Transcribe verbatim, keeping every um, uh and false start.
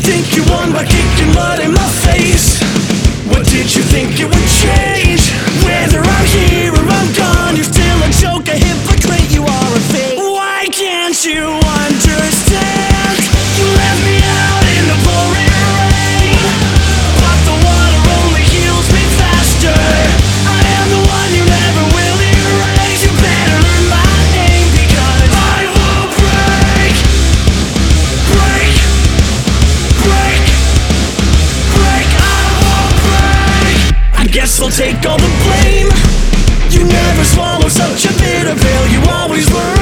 think you won by kicking mud in my face? What did you think it would change? Whether I'm here or I'm gone, you're still a joke, a hypocrite, you are a fake. Why can't you understand? You left me out in the pouring rain, but the water only heals me faster. I am the one you never will erase. You better learn my name, because I will break, break, break, break, I will break. I guess I'll take all the blame. You never swallow such a bitter pill. You always learn